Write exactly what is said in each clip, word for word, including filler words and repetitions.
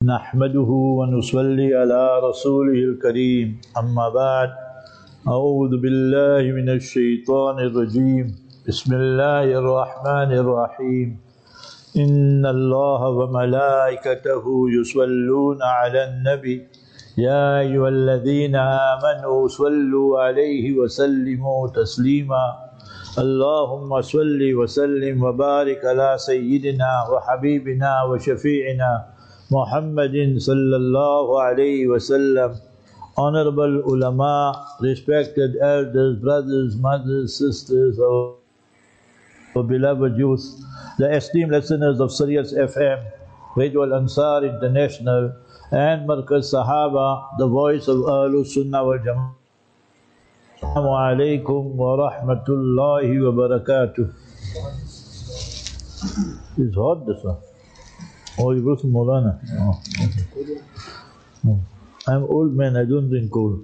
نحمده ونصلي على رسوله الكريم أما بعد أعوذ بالله من الشيطان الرجيم بسم الله الرحمن الرحيم إن الله وملائكته يصلون على النبي يا أيها الذين آمنوا صلوا عليه وسلموا تسليما اللهم صل وسلم وبارك على سيدنا وحبيبنا وشفيعنا Muhammad sallallahu alayhi wasallam. Honorable ulama, respected elders, brothers, mothers, sisters, our, our beloved youth, the esteemed listeners of Sirius F M, Radio Al Ansar International, and Markaz Sahaba, the voice of Ahlul Sunnah wal Jama'ah. Assalamu alaikum wa rahmatullahi wa barakatuh. It's hot, this one. Oh, you go to Maulana? Oh, okay. Oh. I'm old man, I don't drink cold.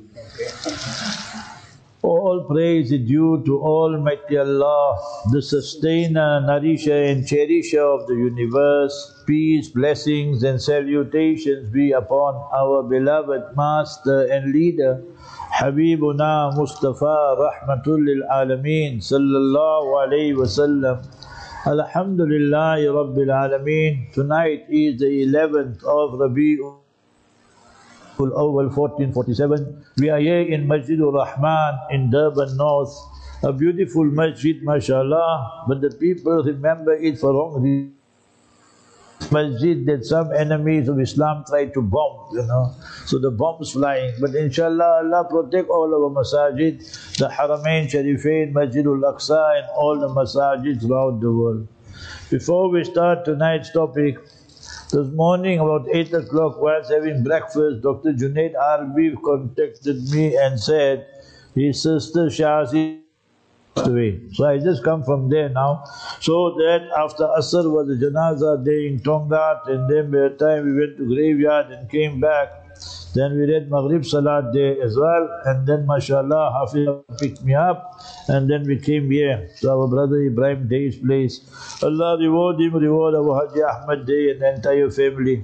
All praise is due to Almighty Allah, the sustainer, nourisher and cherisher of the universe. Peace, blessings and salutations be upon our beloved master and leader, Habibuna Mustafa Rahmatul lil Alameen Sallallahu Alaihi Wasallam. Alhamdulillah Rabbil Alameen. Tonight is the eleventh of Rabi'ul Awwal fourteen forty-seven. We are here in Masjidur Rahman in Durban North. A beautiful masjid, mashallah, but the people remember it for wrong reasons. Masjid that some enemies of Islam try to bomb, you know. So the bombs flying. But inshallah, Allah protect all our masajid, the Haramain Sharifain, Masjidul Aqsa and all the masajids around the world. Before we start tonight's topic, this morning about eight o'clock whilst having breakfast, Doctor Junaid Arbi contacted me and said his sister Shazi passed away. So I just come from there now. So that after Asr was the Janaza day in Tongat, and then by the time we went to graveyard and came back, then we read Maghrib Salat day as well, and then mashallah Hafiz picked me up, and then we came here to our brother Ibrahim Day's place. Allah reward him, reward our Haji Ahmad Day and the entire family.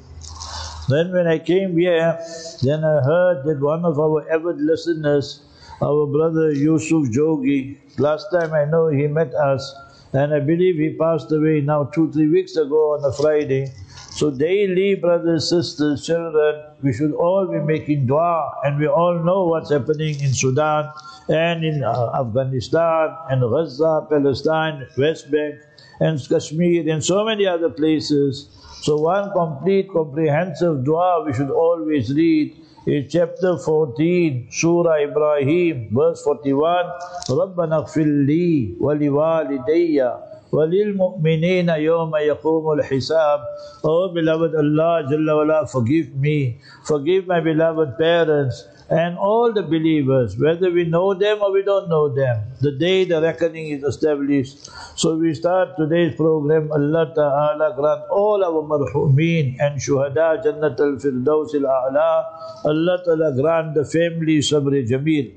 Then when I came here, then I heard that one of our avid listeners, our brother Yusuf Jogi, last time I know he met us, and I believe he passed away now two, three weeks ago on a Friday. So daily, brothers, sisters, children, we should all be making dua, and we all know what's happening in Sudan and in uh, Afghanistan and Gaza, Palestine, West Bank and Kashmir and so many other places. So one complete, comprehensive dua we should always read is chapter fourteen, Surah Ibrahim, verse forty-one, رَبَّنَا اغْفِرْ لِي وَلِوَالِدَيَّ وَلِلْمُؤْمِنِينَ يَوْمَ يَقُومُ الْحِسَابِ. Oh beloved Allah Jalla wala, forgive me, forgive my beloved parents and all the believers, whether we know them or we don't know them, the day the reckoning is established. So we start today's program. Allah Ta'ala grant all our marhumeen and shuhada Jannat al-Firdaus al-A'la. Allah Ta'ala grant the family sabr jameel.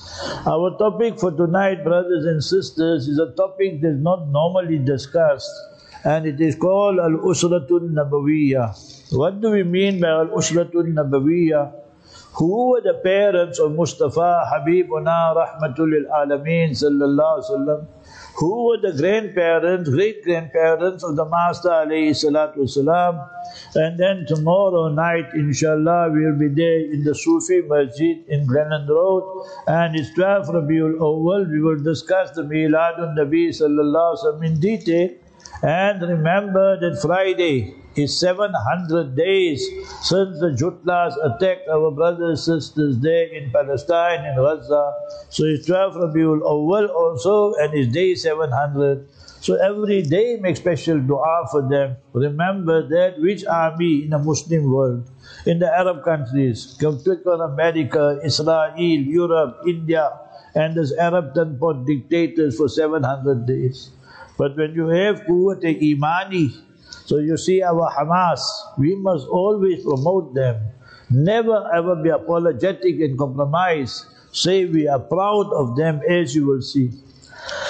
Our topic for tonight, brothers and sisters, is a topic that is not normally discussed, and it is called Al-Usratun Nabawiyya. What do we mean by Al-Usratun Nabawiyya? Who were the parents of Mustafa Habibuna Rahmatul lil Alameen Sallallahu Alaihi Wasallam? Who were the grandparents, great-grandparents of the Master alayhi salatu wasalam? And then tomorrow night, inshallah, we will be there in the Sufi Masjid in Glennon Road, and it's twelfth Rabiul Awwal. We will discuss the Miladun Nabi Sallallahu Alaihi Wasallam in detail. And remember that Friday is seven hundred days since the Jutlas attacked our brothers and sisters there in Palestine and Gaza. So it's twelfth Rabiul Awwal also, and it's day seven hundred. So every day make special dua for them. Remember that which army in the Muslim world, in the Arab countries, click on America, Israel, Europe, India, and those Arab ten-pot dictators for seven hundred days. But when you have Quwwat-e-Imani, so you see our Hamas, we must always promote them. Never ever be apologetic and compromise. Say we are proud of them, as you will see.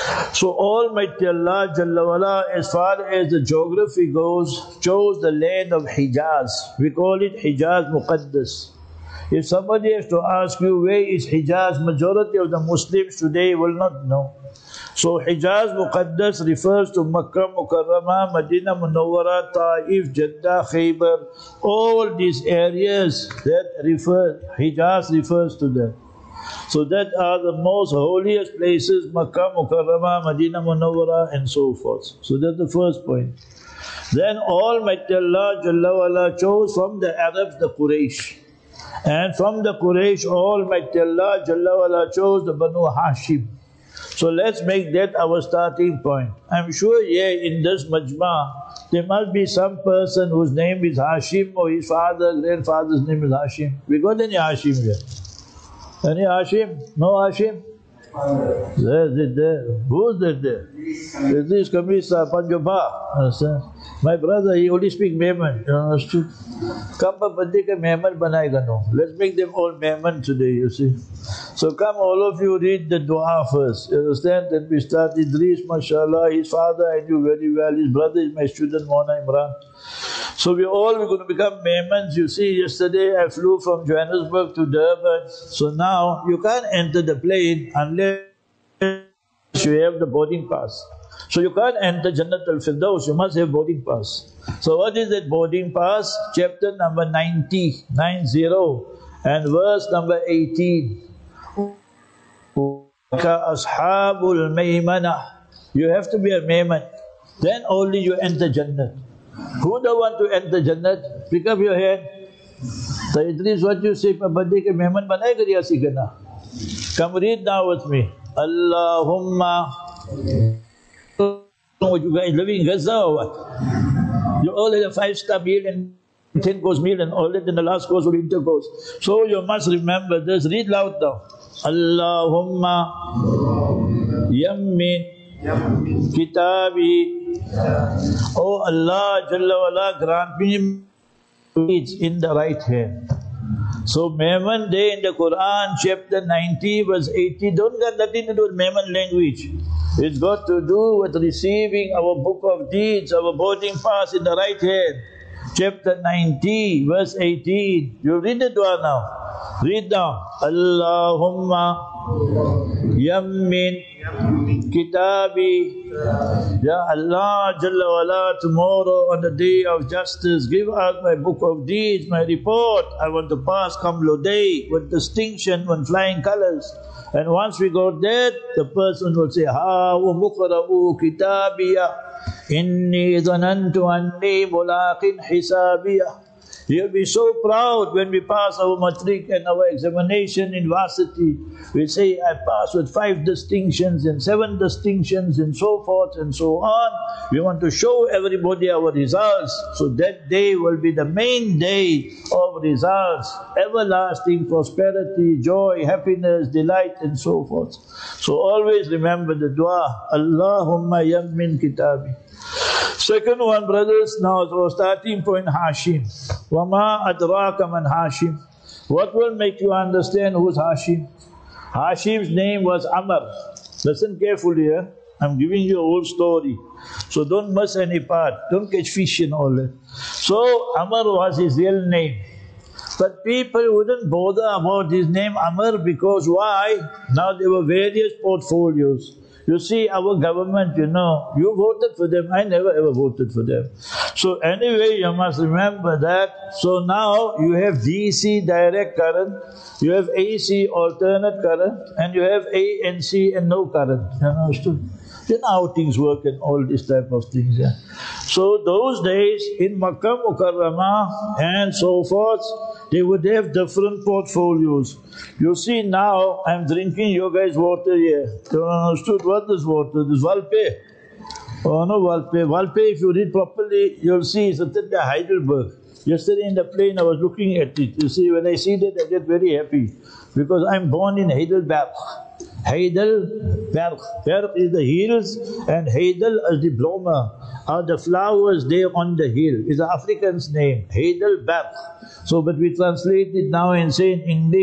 So Almighty Allah Jalla wala, as far as the geography goes, chose the land of Hijaz. We call it Hijaz Muqaddas. If somebody has to ask you where is Hijaz, majority of the Muslims today will not know. So Hijaz Muqaddas refers to Makkah Mukarramah, Medina Munawwara, Taif, Jeddah, Khaybar. All these areas that refer, Hijaz refers to that. So that are the most holiest places, Makkah Mukarramah, Medina Munawwara and so forth. So that's the first point. Then Almighty Allah Jalla wala chose from the Arabs the Quraysh. And from the Quraysh Almighty Allah Jalla wala chose the Banu Hashim. So let's make that our starting point. I'm sure here in this majma, there must be some person whose name is Hashim or his father, grandfather's name is Hashim. We got any Hashim here? Any Hashim? No Hashim? There's it there. Who's that there? Is this Kamisa Panjaba? Understand? My brother, he only speaks Mehman. You understood? Come up bande ka Mehman banayega no. Let's make them all Mehman today, you see. So come all of you read the dua first. You understand? Then we start Idris, mashallah, his father I knew very well. His brother is my student, Mona Imran. So we all we're going to become Mehmans. You see, yesterday I flew from Johannesburg to Durban. So now you can't enter the plane unless you have the boarding pass. So you can't enter Jannat al-Firdaus, you must have boarding pass. So what is that boarding pass? Chapter number ninety, nine zero, and verse number eighteen. Ka ashabul maymanah. You have to be a Mehman. Then only you enter Jannat. Who don't want to enter Jannat? Pick up your hand. So at least what you say, Pabadi ke Mehman banai kar ya sikana. Come read now with me. Allahumma. What you guys living in Gaza or what? You all had a five-star meal and ten-course meal and all that, and the last course will be intercourse. So you must remember this. Read loud now. Allahumma yammin kitabi. Oh Allah Jalla wala, grant me it's in the right hand. So Mehman Day in the Quran, chapter ninety, verse eighty, don't got nothing to do with Mehman language. It's got to do with receiving our book of deeds, our boarding pass in the right hand. Chapter ninety, verse eighteen. You read the dua now. Read now. Allahumma yammin kitabi. Ya Allah Jalla wala, tomorrow on the day of justice, give us my book of deeds, my report. I want to pass Kamlo Day with distinction and flying colors. And once we got that, the person will say, Ha muqra'u kitabiya, inni dhanantu anni mulaqin hisabiya. He'll be so proud when we pass our matric and our examination in varsity. We say, I passed with five distinctions and seven distinctions and so forth and so on. We want to show everybody our results. So that day will be the main day of results. Everlasting prosperity, joy, happiness, delight and so forth. So always remember the dua, Allahumma yammin kitabi. Second one, brothers, now it's our starting point, Hashim. Wama adraka man Hashim. What will make you understand who's Hashim? Hashim's name was Amr. Listen carefully here. I'm giving you a whole story. So don't miss any part. Don't catch fish and all that. So Amr was his real name. But people wouldn't bother about his name Amr because why? Now there were various portfolios. You see, our government, you know, you voted for them. I never ever voted for them. So anyway, you must remember that. So now you have D C direct current, you have A C alternate current, and you have A N C and no current. You understood? You know how things work and all these type of things. Yeah. So those days in Makkah Mukarramah and so forth, they would have different portfolios. You see now, I'm drinking your guys' water here. You understood what is water? This Valpe. Oh no, Valpe. Valpe, if you read properly, you'll see it's written the Heidelberg. Yesterday in the plane, I was looking at it. You see, when I see that, I get very happy. Because I'm born in Heidelberg. Heidelberg. Berg is the hills and Heidel is the bloma, are the flowers there on the hill. It's an African's name, Heidelberg. So, but we translate it now and say in English,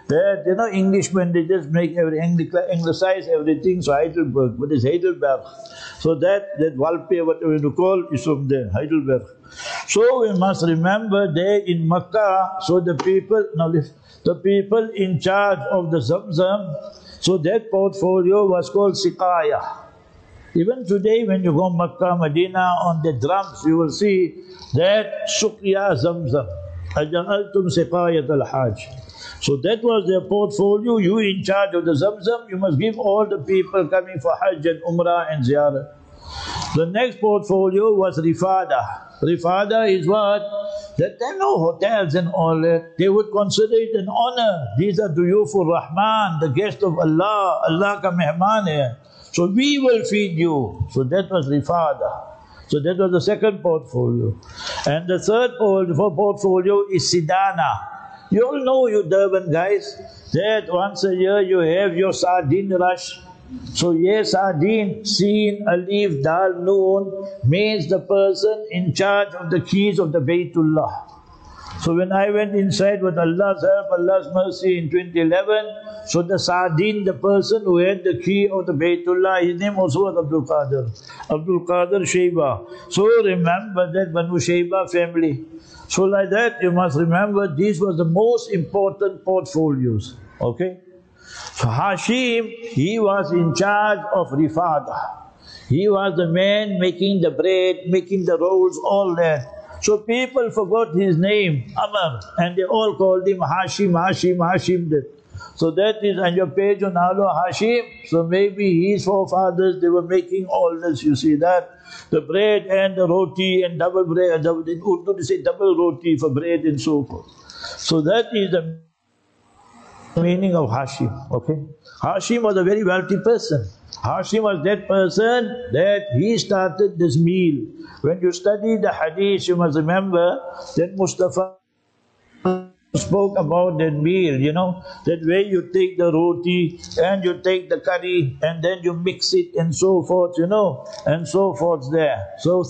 that, you know, Englishmen, they just make every, anglicize everything, so Heidelberg, what is Heidelberg? So that, that Walpe, whatever you call, is from there, Heidelberg. So we must remember there in Makkah, so the people, now the people in charge of the Zamzam, so that portfolio was called Siqaya. Even today when you go Makkah, Medina, on the drums you will see that Suqya Zamzam, Aja'altum Siqayat al-Hajj. So that was their portfolio. You in charge of the Zamzam, you must give all the people coming for Hajj and Umrah and Ziyarah. The next portfolio was Rifada. Rifada is what? That there are no hotels and all that. They would consider it an honor. These are Duyufur Rahman, the guest of Allah. Allah ka mehman hai. So we will feed you. So that was Rifada. So that was the second portfolio. And the third portfolio is Sidana. You all know, you Durban guys, that once a year you have your sardine rush. So yes, sardine, Seen, Alif, Dal, Noon means the person in charge of the keys of the Baytullah. So when I went inside with Allah's help, Allah's mercy in twenty eleven, so the sardine, the person who had the key of the Baytullah, his name also was Abdul Qadir. Abdul Qadir Shayba. So remember that Banu Shayba family. So like that, you must remember these were the most important portfolios. Okay? So Hashim, he was in charge of Rifada. He was the man making the bread, making the rolls, all that. So people forgot his name, Amr, and they all called him Hashim, Hashim, Hashim. So that is on your page on Alo Hashim. So maybe his forefathers, they were making all this, you see that. The bread and the roti and double bread, double, in Urdu they say double roti for bread and so forth. So that is the meaning of Hashim, okay? Hashim was a very wealthy person. Hashim was that person that he started this meal. When you study the hadith, you must remember that Mustafa spoke about that meal, you know, that way you take the roti and you take the curry and then you mix it and so forth, you know, and so forth there. So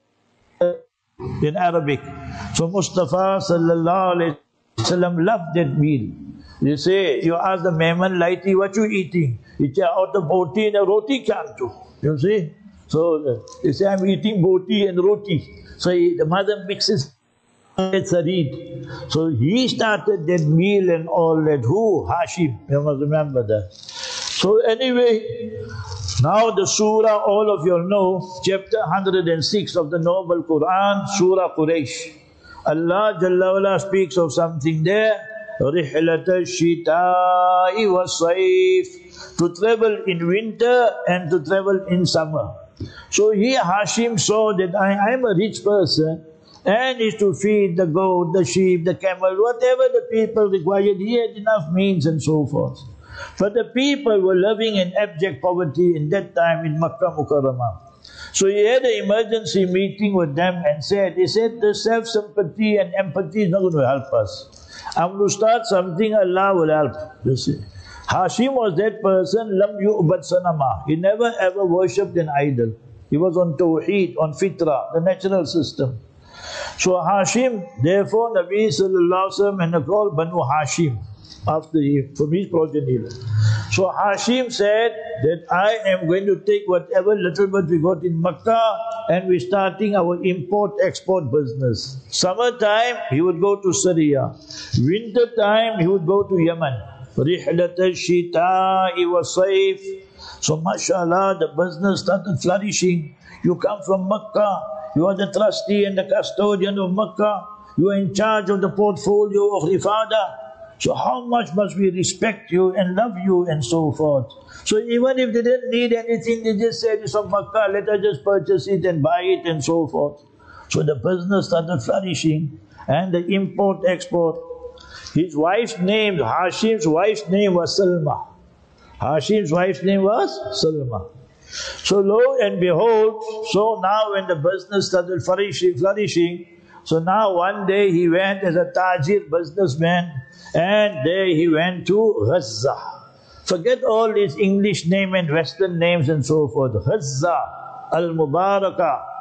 in Arabic. So Mustafa sallallahu alayhi wa sallam loved that meal. You say, you ask the Mehman Laiti, what you eating? He say, out of boti and a roti can't do. You see? So uh, you say, I'm eating boti and roti. So he, the mother mixes it's a reed. So he started that meal and all that. Who? Hashim. You must remember that. So anyway, now the surah, all of you know, chapter one hundred six of the Noble Quran, Surah Quraysh. Allah Jalla wala speaks of something there. رِحْلَةَ الشِّتَاءِ وَالصَّيْفِ, to travel in winter and to travel in summer. So here Hashim saw that I am a rich person and is to feed the goat, the sheep, the camel, whatever the people required. He had enough means and so forth. But the people were living in abject poverty in that time in Makkah Mukarramah. So he had an emergency meeting with them and said, he said, the self-sympathy and empathy is not going to help us. I'm going to start something, Allah will help. You see. Hashim was that person, lam yu'bad sanama. He never ever worshipped an idol. He was on Tawheed, on Fitra, the natural system. So Hashim, therefore Nabi sallallahu alaihi wasallam, and they called Banu Hashim after him, from his progeny. So Hashim said that I am going to take whatever little bit we got in Makkah and we're starting our import-export business. Summertime, he would go to Syria. Winter time, he would go to Yemen. رِحْلَةَ الشِّتَاءِ وَالصَّيْفِ. So mashallah, the business started flourishing. You come from Makkah, you are the trustee and the custodian of Makkah, you are in charge of the portfolio of Rifada. So how much must we respect you and love you and so forth. So even if they didn't need anything, they just said, it's from Makkah, let us just purchase it and buy it and so forth. So the business started flourishing and the import-export. His wife's name, Hashim's wife's name was Salma. Hashim's wife's name was Salma. So lo and behold, so now when the business started flourishing, flourishing, so now one day he went as a tajir businessman and there he went to Gaza. Forget all these English names and Western names and so forth. Gaza, Al-Mubarakah.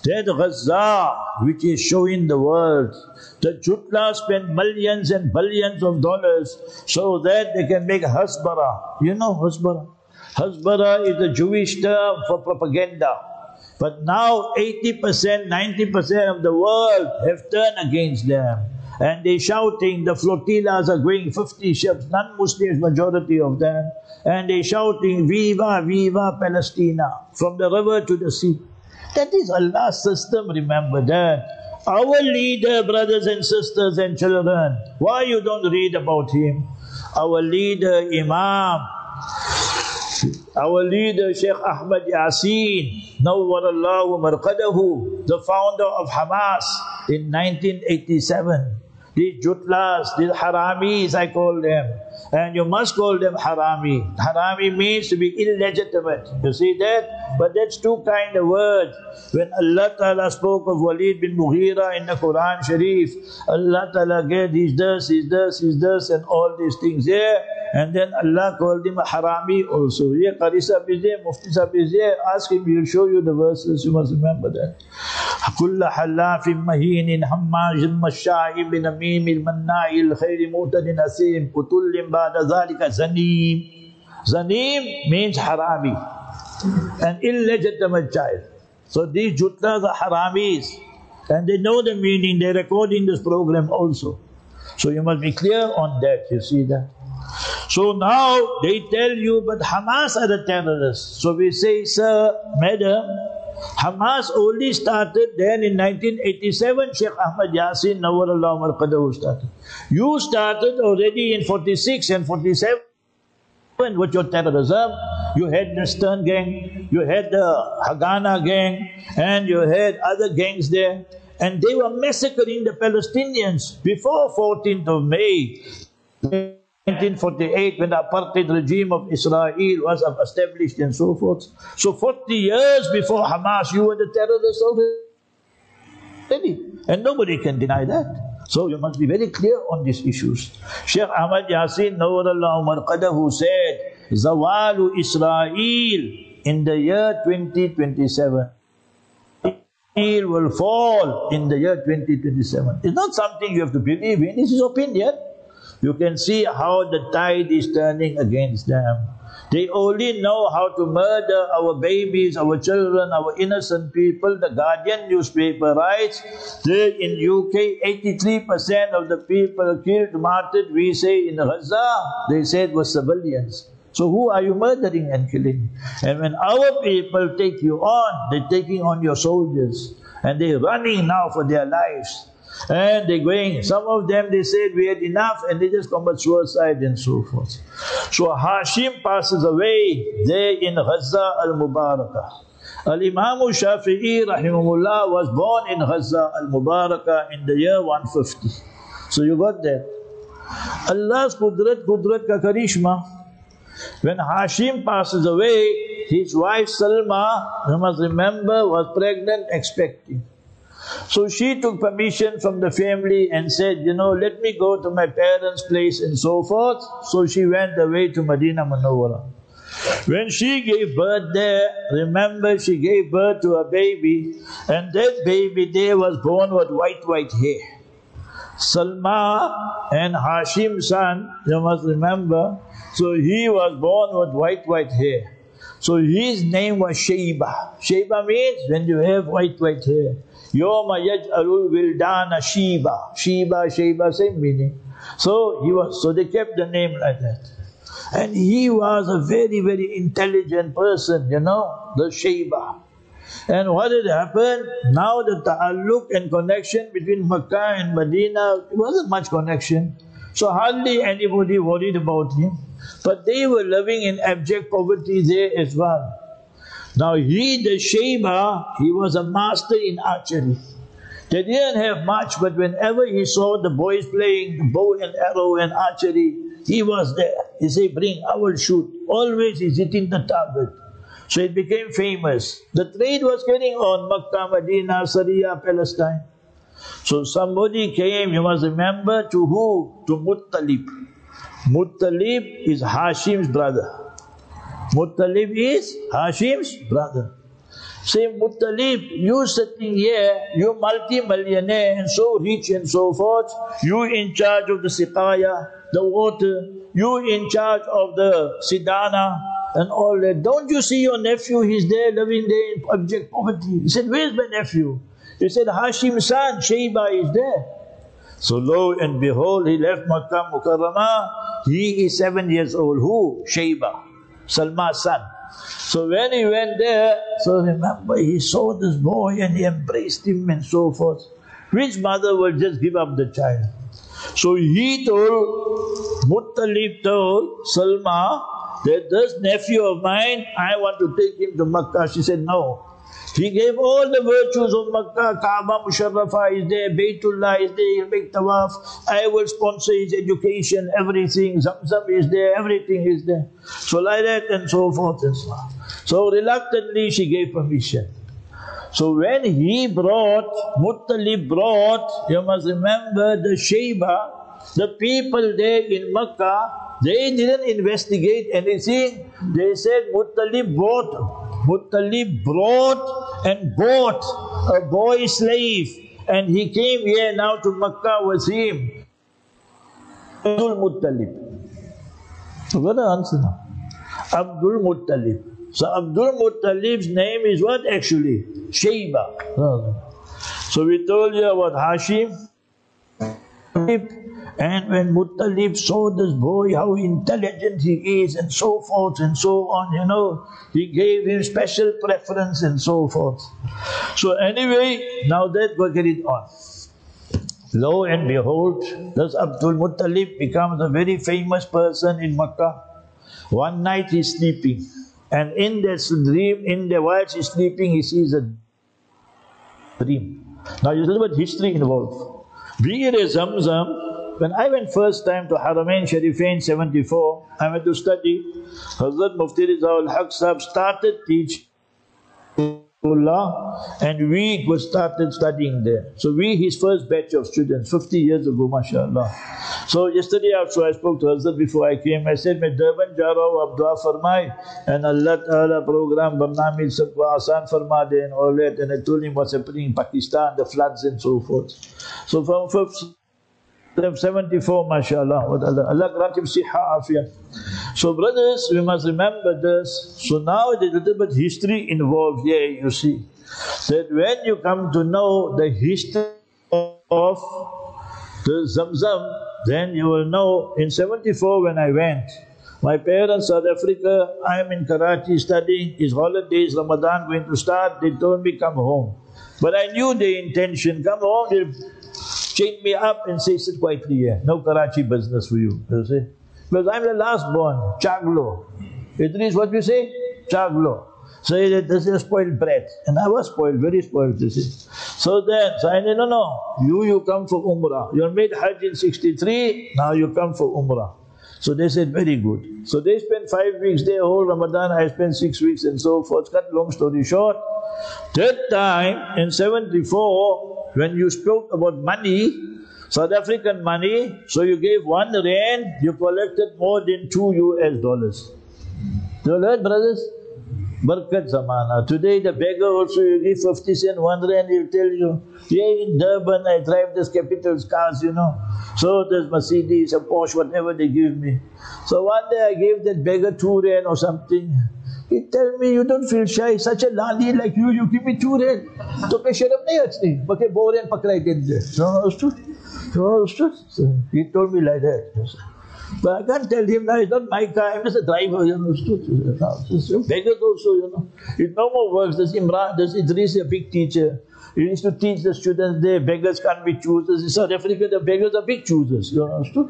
That Gaza, which is showing the world, the Jutla spend millions and billions of dollars so that they can make hasbara. You know hasbara? Hasbara is the Jewish term for propaganda. But now eighty percent, ninety percent of the world have turned against them. And they're shouting, the flotillas are going fifty ships, non-Muslims, majority of them. And they're shouting, Viva, Viva Palestina, from the river to the sea. That is Allah's system, remember that. Our leader, brothers and sisters and children, why you don't read about him? Our leader, Imam, our leader, Sheikh Ahmad Yasin, Nawwarallahu Marqadahu, the founder of Hamas in nineteen eighty-seven. These Jutlas, these Haramis, I call them. And you must call them Harami. Harami means to be illegitimate. You see that? But that's two kind of words. When Allah Ta'ala spoke of Walid bin Mughira in the Quran Sharif, Allah Ta'ala gave he's this, he's this, he's this, and all these things there. And then Allah called him a Harami also. Yeah, Qari Sahib is there, Mufti Sahib is there. Ask him, he'll show you the verses. You must remember that. كل حلاف مهين هماز مشاء بنميم المناع الخير معتد أثيم قتل بعد ذلك زنيم. Zanim means harami, an illegitimate child. So these Jutlas are haramis, and they know the meaning. They're recording this program also. So you must be clear on that. You see that. So now they tell you, but Hamas are the terrorists. So we say, sir, madam, Hamas only started then in nineteen eighty-seven. Sheikh Ahmad Yasin, Nawwarallahu Marqadahu started. You started already in forty-six and forty-seven with your terrorism. You had the Stern gang, you had the Haganah gang, and you had other gangs there. And they were massacring the Palestinians before fourteenth of May nineteen forty-eight, when the apartheid regime of Israel was established and so forth. So forty years before Hamas, you were the terrorists already. And nobody can deny that. So you must be very clear on these issues. Sheikh Ahmad Yasin Nawwarallahu Marqadahu said, Zawalu Israel in the year twenty twenty-seven. Israel will fall in the year twenty twenty-seven. It's not something you have to believe in, this is opinion. You can see how the tide is turning against them. They only know how to murder our babies, our children, our innocent people. The Guardian newspaper writes that in U K, eighty-three percent of the people killed, martyred, we say in Gaza, they said were civilians. So who are you murdering and killing? And when our people take you on, they're taking on your soldiers. And they're running now for their lives. And they're going, some of them they said we had enough and they just commit suicide and so forth. So Hashim passes away there in Gaza al-Mubarakah. Al-Imam Shafi'i rahimahullah was born in Gaza al-Mubarakah in the year one fifty. So you got that. Allah's Qudrat, Qudrat ka karishma. When Hashim passes away, his wife Salma, you must remember, was pregnant, expecting. So she took permission from the family and said, you know, let me go to my parents' place and so forth. So she went away to Madinah Munawwarah. When she gave birth there, remember she gave birth to a baby, and that baby there was born with white, white hair. Salma and Hashim's son, you must remember, so he was born with white, white hair. So his name was Shayba. Shayba means when you have white, white hair. Yoma yaj'alul wildana Shiba. Shiba, Shayba, same meaning. So he was, so they kept the name like that. And he was a very, very intelligent person, you know, the Shayba. And what had happened, now the ta'alluq and connection between Makkah and Medina, there wasn't much connection. So hardly anybody worried about him. But they were living in abject poverty there as well. Now he, the Shayba, he was a master in archery. They didn't have much, but whenever he saw the boys playing the bow and arrow and archery, he was there. He said, bring, I will shoot. Always he's hitting the target. So it became famous. The trade was getting on, Makkah, Medina, Syria, Palestine. So somebody came, you must remember, to who? To Muttalib. Muttalib is Hashim's brother. Muttalib is Hashim's brother. Say, Muttalib, you sitting here, you multi-millionaire and so rich and so forth, you in charge of the siqaya, the water, you in charge of the sidana and all that. Don't you see your nephew, he's there living there in abject poverty. He said, where's my nephew? He said, Hashim's son, Shayba is there. So lo and behold, he left Makkah Mukarramah. He is seven years old. Who? Shayba, Salma's son. So when he went there, so remember, he saw this boy and he embraced him and so forth. Which mother will just give up the child? So he told, Muttalib told Salma that this nephew of mine, I want to take him to Makkah. She said, no. He gave all the virtues of Makkah. Kaaba Musharrafah is there, Baytullah is there, he'll make tawaf. I will sponsor his education, everything. Zamzam is there, everything is there. So like that and so forth and so on. So reluctantly she gave permission. So when he brought, Muttalib brought, you must remember the Shayba, the people there in Makkah, they didn't investigate anything. They said Muttalib brought Muttalib brought and bought a boy slave, and he came here now to Makkah with him. Abdul Muttalib. So what the answer now? Abdul Muttalib. So Abdul Muttalib's name is what actually? Shayba. So we told you about Hashim. And when Muttalib saw this boy, how intelligent he is and so forth and so on, you know, he gave him special preference and so forth. So anyway, now that we get it on. Lo and behold, this Abdul Muttalib becomes a very famous person in Makkah. One night he's sleeping, and in this dream, in the while he's sleeping, he sees a dream. Now there's a little bit history involved. Bir Zamzam, when I went first time to Haramain Sharifain seventy-four, I went to study. Hazrat Mufti Rizal Haq Sahab started teaching and we was started studying there. So we, his first batch of students, fifty years ago, mashallah. So yesterday also I spoke to Hazrat before I came. I said, "Main Durban ja raha hu, ab dua farmai, and Allah Ta'ala program Barnamij sabko aasan farma de and all that." And I told him what's happening in Pakistan, the floods and so forth. So from seventy-four, mashallah, Allah, Allah grant him siha afiyah. So brothers, we must remember this. So now there's a little bit history involved here, you see. That when you come to know the history of the Zamzam, then you will know, in seventy-four when I went, my parents, South Africa, I am in Karachi studying, his holidays, Ramadan going to start, they told me come home. But I knew the intention, come home, they'll chain me up and say, sit quietly here, no Karachi business for you, you see. Because I'm the last born, Chaglo. Idris, what we say? Chaglo. So this is a spoiled brat. And I was spoiled, very spoiled, you see. So then, so I said, no, no, you, you come for Umrah. You made Hajj in sixty-three, now you come for Umrah. So they said, very good. So they spent five weeks there, whole Ramadan, I spent six weeks and so forth. Cut long story short, that time in seventy-four, when you spoke about money, South African money, so you gave one rand, you collected more than two U S dollars. You heard, brothers? Barkat Zamana. Today the beggar also, you give fifty cent, one rand, he'll tell you, yeah, in Durban I drive this capital cars, you know. So there's Mercedes, a Porsche, whatever they give me. So one day I gave that beggar two rand or something. He tell me, you don't feel shy, such a lali like you, you give me two rand. So pe sharam nahi achni, bake bo rand pakrai dende. No, understood? No, understood? So he told me like that. But I can't tell him now, it's not my car, I'm just a driver, you understood? No, just beggars also, you know. It no more works. There's Imran, there's Idris, a big teacher. He used to teach the students there, beggars can't be choosers. In South Africa, the beggars are big choosers, you understood?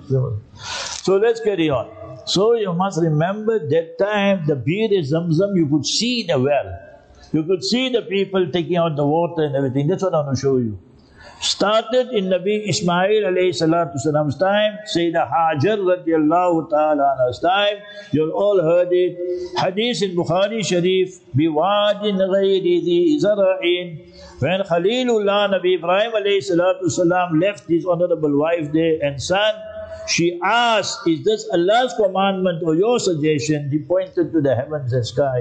So let's carry on. So you must remember that time, the Bir Zamzam, you could see the well. You could see the people taking out the water and everything. That's what I want to show you. Started in Nabi Ismail alayhi salatu salam's time, Sayyidah Hajar radiallahu ta'ala anha's time. You've all heard it. Hadith in Bukhari Sharif, Biwadin ghayri dhi zara'in. When Khalilullah Nabi Ibrahim alayhi salatu salam left his honorable wife there and son, she asked, is this Allah's commandment or your suggestion? He pointed to the heavens and sky.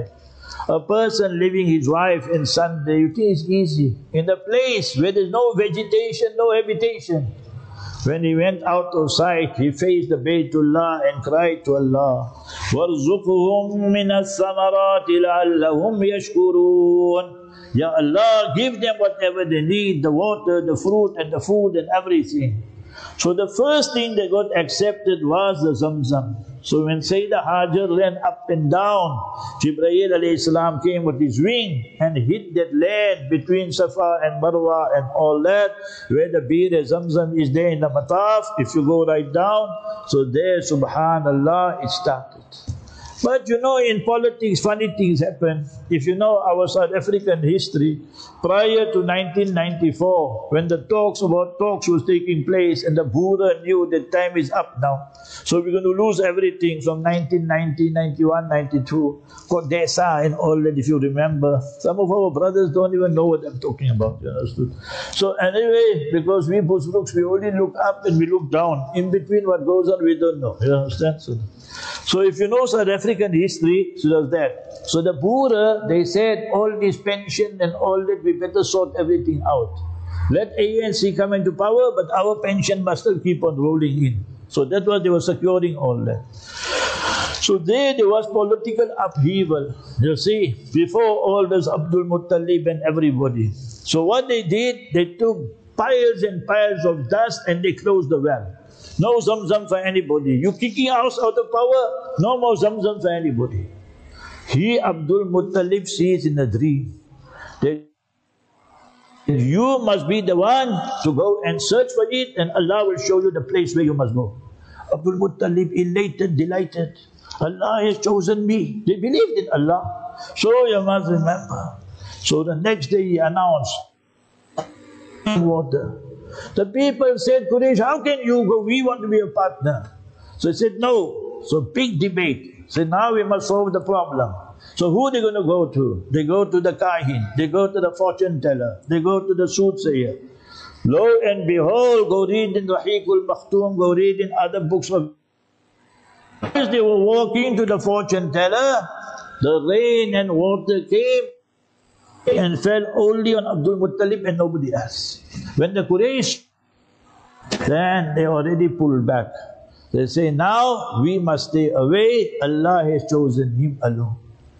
A person leaving his wife in Sunday, you think it's easy. In a place where there's no vegetation, no habitation. When he went out of sight, he faced the Baytullah and cried to Allah, وَارْزُقْهُمْ مِنَ الثَّمَرَاتِ لَعَلَّهُمْ يَشْكُرُونَ. Ya Allah, give them whatever they need, the water, the fruit and the food and everything. So the first thing they got accepted was the Zamzam. So when Sayyidah Hajar ran up and down, Jibreel alayhi salam came with his wing and hit that land between Safa and Marwa and all that, where the Bir Zamzam is there in the Mataf. If you go right down, so there, subhanallah, it started. But you know, in politics, funny things happen. If you know our South African history, prior to nineteen ninety-four, when the talks about talks was taking place and the Boer knew that time is up now. So we're going to lose everything from nineteen ninety, ninety-one, ninety-two, Kodesa and all that, if you remember. Some of our brothers don't even know what I'm talking about, you understood? So anyway, because we Busruks, we only look up and we look down. In between what goes on, we don't know, you understand? So, so if you know South African history, so does that. So the Boer, they said all this pension and all that, we better sort everything out. Let A N C come into power, but our pension must still keep on rolling in. So that was, they were securing all that. So there, there was political upheaval. You see, before all this Abdul Muttalib and everybody. So what they did, they took piles and piles of dust and they closed the well. No Zamzam for anybody. You kicking us out of power, no more Zamzam for anybody. He, Abdul Muttalib, sees in a dream that you must be the one to go and search for it, and Allah will show you the place where you must go. Abdul Muttalib, elated, delighted. Allah has chosen me. They believed in Allah. So you must remember. So the next day he announced water. The people said, Quraysh, how can you go? We want to be a partner. So he said, no. So big debate. So now we must solve the problem. So who are they going to go to? They go to the Kahin. They go to the fortune teller. They go to the soothsayer. Lo and behold, go read in Rahiqul Makhtum, go read in other books of... As they were walking to the fortune teller, the rain and water came and fell only on Abdul Muttalib and nobody else. When the Quraysh, then they already pulled back. They say, now we must stay away. Allah has chosen him alone.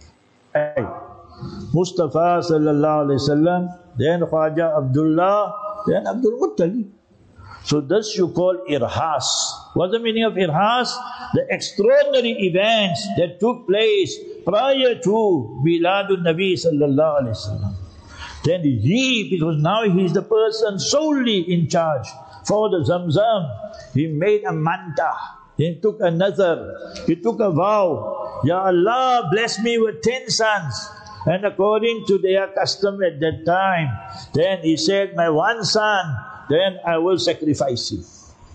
Mustafa sallallahu alayhi wasallam, then Khwaja Abdullah, then Abdul Muttalib. So this you call irhas. What's the meaning of irhas? The extraordinary events that took place prior to Miladun Nabi sallallahu alayhi wasallam. Then he, because now he is the person solely in charge for the Zamzam, he made a manta. He took a nazar. He took a vow. Ya Allah, bless me with ten sons. And according to their custom at that time, then he said, my one son, then I will sacrifice him.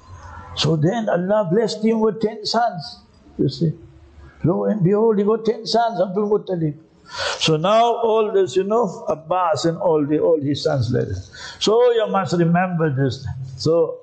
So then Allah blessed him with ten sons. You see. Lo and behold, he got ten sons, Abdul Muttalib. So now all this, you know, Abbas and all the all his sons later. So you must remember this. So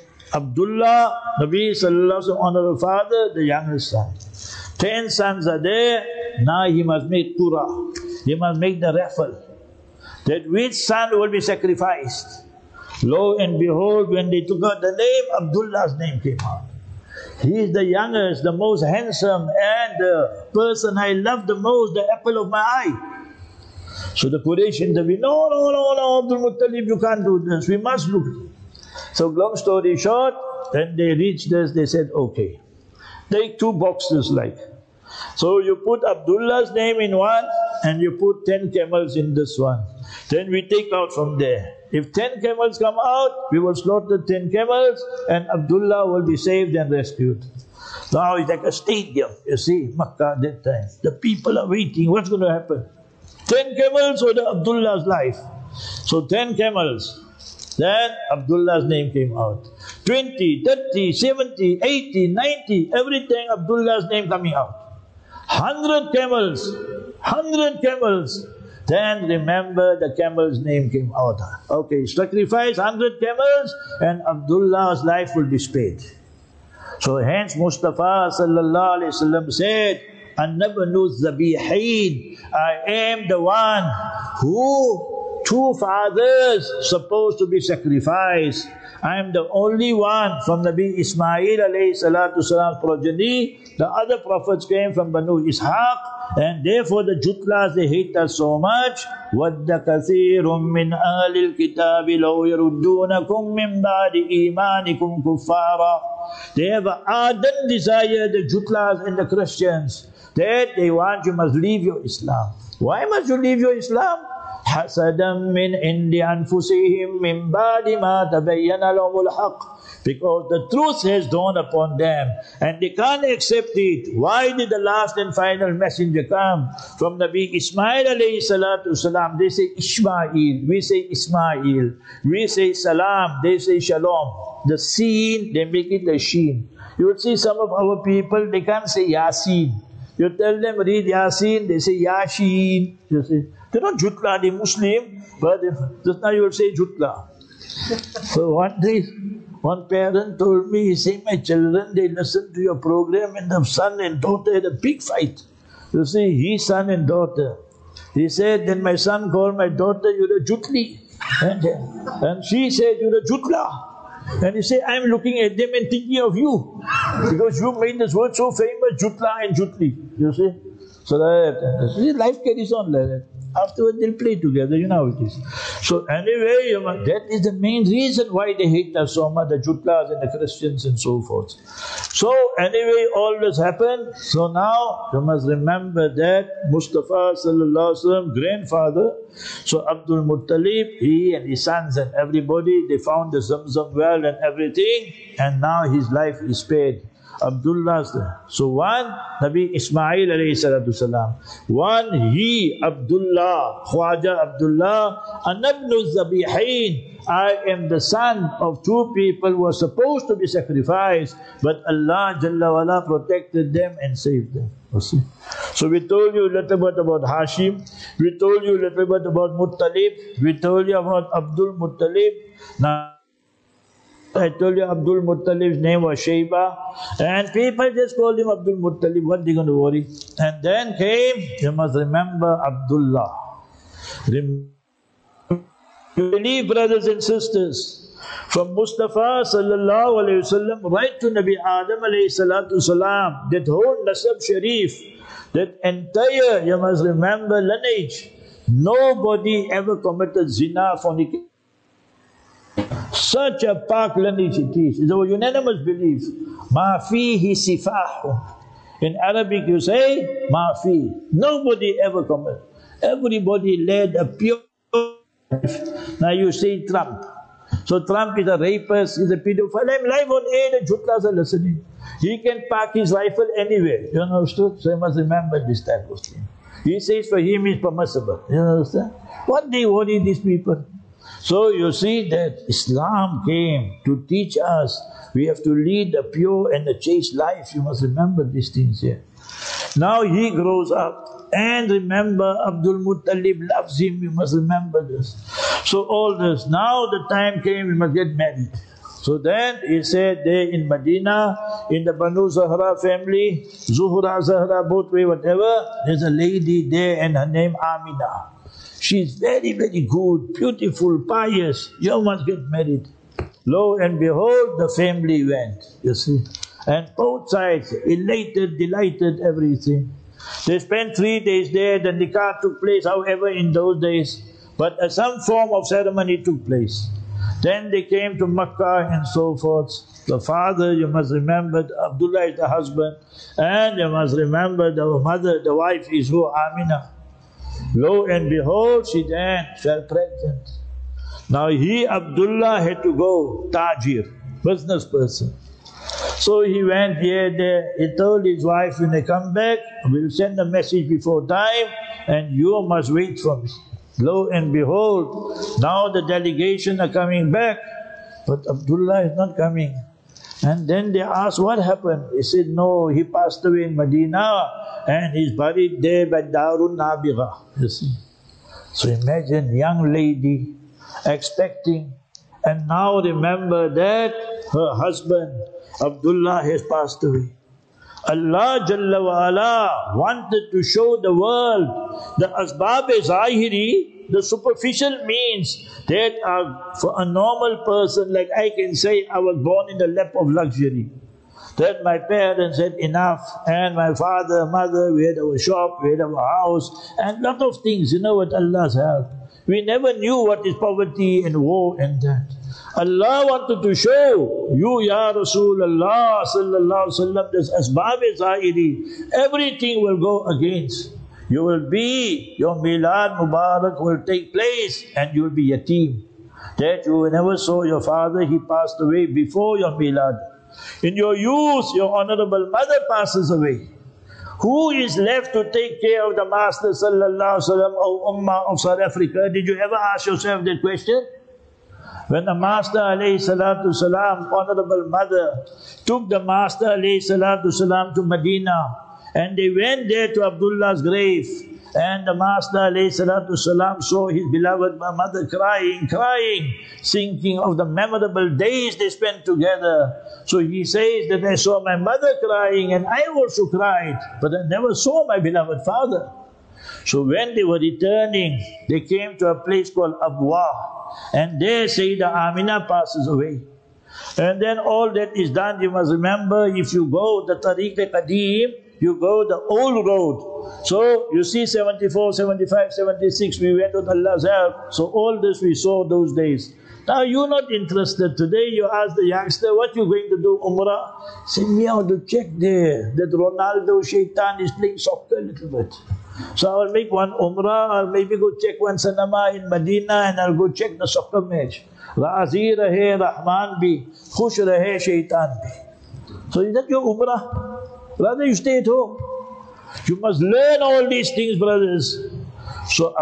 Abdullah, Nabi sallallahu alaihi wasallam, honorable father, the youngest son. Ten sons are there. Now he must make qura. He must make the raffle. That which son will be sacrificed. Lo and behold, when they took out the name, Abdullah's name came out. He is the youngest, the most handsome, and the person I love the most, the apple of my eye. So the Quraysh intervened, no, no, no, no, Abdul Muttalib, you can't do this, we must look. So long story short, when they reached this, they said, okay, take two boxes like. So you put Abdullah's name in one, and you put ten camels in this one. Then we take out from there. If ten camels come out, we will slaughter ten camels, and Abdullah will be saved and rescued. Now it's like a stadium, you see, Makkah at that time. The people are waiting, what's going to happen? Ten camels or the Abdullah's life? So ten camels. Then Abdullah's name came out. Twenty, thirty, seventy, eighty, ninety, everything Abdullah's name coming out. Hundred camels, hundred camels. Then remember the camel's name came out. Okay, sacrifice hundred camels and Abdullah's life will be spared. So hence Mustafa sallallahu alayhi wasallam said, أَنَّ بَنُو الزَّبِيحِينَ. I am the one who two fathers supposed to be sacrificed. I am the only one from Nabi Ismail alayhi salatu salam's progeny. The other prophets came from Banu Ishaq, and therefore the Jutlas, they hate us so much. وَدَّ كَثِيرٌ مِّنْ أَهْلِ الْكِتَابِ لَوْ يَرُدُّونَكُمْ مِّن بَعْدِ إِيمَانِكُمْ كُفَّارًا. They have an ardent desire, the Jutlas and the Christians, that they want you must leave your Islam. Why must you leave your Islam? حَسَدًا مِّنْ عِنْدِ أَنفُسِهِمْ مِّن بَعْدِ مَا تَبَيَّنَ لَهُمُ الْحَقُّ. Because the truth has dawned upon them and they can't accept it. Why did the last and final messenger come? From Nabi Ismail alayhi salatu salam, they say Ishmael, we say Ismail, we say Salam, they say Shalom. The Seen, they make it a Sheen. You would see some of our people, they can't say Yasin. You tell them read Yasin, they say Yashin. You see, they're not Jutla, they're Muslim, but if, just now you will say Jutla. So one day, one parent told me, he said, my children, they listen to your program and the son and daughter had a big fight. You see, his son and daughter. He said, then my son called my daughter, you're a Jutli. And, and she said, you're a Jutla. And he said, I'm looking at them and thinking of you. Because you made this word so famous, Jutla and Jutli. You see? So that, life carries on like that. Afterwards they'll play together, you know how it is. So anyway, you know, that is the main reason why they hate us so much, the Jutlas and the Christians and so forth. So anyway, all this happened. So now you must remember that Mustafa sallallahu alaihi wasallam, grandfather, so Abdul Muttalib, he and his sons and everybody, they found the Zamzam well and everything, and now his life is spared. Abdullah's there. So one, Nabi Ismail alayhi salatu salam. One, he, Abdullah, Khwaja Abdullah, Anabnu Zabihain. I am the son of two people who were supposed to be sacrificed, but Allah Jalla wala protected them and saved them. You see? So we told you a little bit about Hashim, we told you a little bit about Muttalib, we told you about Abdul Muttalib. Now, I told you Abdul Muttalib's name was Shayba, and people just called him Abdul Muttalib. What are they going to worry? And then came, you must remember, Abdullah. Remember, you believe, brothers and sisters, from Mustafa sallallahu alayhi wasallam right to Nabi Adam alayhi salatu salam, that whole Nasab Sharif, that entire, you must remember, lineage, nobody ever committed zina, fornication. Such a pak lineage it is. It's a unanimous belief. Ma fihi sifahu. In Arabic you say, ma fi. Nobody ever committed. Everybody led a pure life. Now you say Trump. So Trump is a rapist, is a pedophile. I'm live on air, the Jutlas are listening. He can park his rifle anywhere. You understood? So you must remember this type of thing. He says for him it's permissible. You understand? What they worry these people? So you see that Islam came to teach us we have to lead a pure and a chaste life. You must remember these things here. Now he grows up, and remember Abdul Muttalib loves him. You must remember this. So all this. Now the time came we must get married. So then he said there in Medina, in the Banu Zahra family, Zuhra, Zahra, both way, whatever, there's a lady there and her name Amina. She's very, very good, beautiful, pious. You must get married. Lo and behold, the family went, you see. And both sides, elated, delighted, everything. They spent three days there, the nikah took place, however, in those days. But uh, some form of ceremony took place. Then they came to Makkah and so forth. The father, you must remember, Abdullah is the husband. And you must remember the mother, the wife is who? Amina. Lo and behold, she then fell pregnant. Now he, Abdullah, had to go, tajir, business person. So he went here, there, he told his wife, when they come back, we'll send a message before time, and you must wait for me. Lo and behold, now the delegation are coming back, but Abdullah is not coming. And then they asked, what happened? He said, no, he passed away in Medina, and he's buried there by Darun Nabigha, you see. So imagine, young lady, expecting, and now remember that her husband, Abdullah, has passed away. Allah Jalla wa Ala wanted to show the world the asbab-e-zahiri, the superficial means that are for a normal person, like I can say I was born in the lap of luxury. That my parents had enough, and my father, mother, we had our shop, we had our house, and lot of things, you know, with Allah's help. We never knew what is poverty and war and that. Allah wanted to show you, Ya Rasulullah sallallahu alaihi wasallam, this asbab-e-zahiri, everything will go against. You will be, your Milad Mubarak will take place, and you will be yatim. That you never saw your father, he passed away before your Milad. In your youth, your honorable mother passes away. Who is left to take care of the Master sallallahu alaihi wasallam or Ummah of South Africa? Did you ever ask yourself that question? When the Master alayhi salatu salam, honorable mother, took the Master alayhi salatu salam to Medina, and they went there to Abdullah's grave, and the Master alayhi salatu salam saw his beloved mother crying, crying, thinking of the memorable days they spent together. So he says that I saw my mother crying and I also cried, but I never saw my beloved father. So when they were returning, they came to a place called Abwa, and there Sayyidah Amina passes away. And then all that is done, you must remember, if you go the Tariq-e-Qadim, you go the old road. So you see seventy-four, seventy-five, seventy-six, we went with Allah's help. So all this we saw those days. Now you're not interested. Today you ask the youngster, what you going to do, Umrah? Say, me, I want to check there that Ronaldo Shaitan is playing soccer a little bit. So I'll make one Umrah, I'll maybe go check one cinema in Medina, and I'll go check the soccer match. Razi rahe Rahman bhi, khush rahe Shaitan bhi. So is that your Umrah? Rather you stay at home. You must learn all these things, brothers. So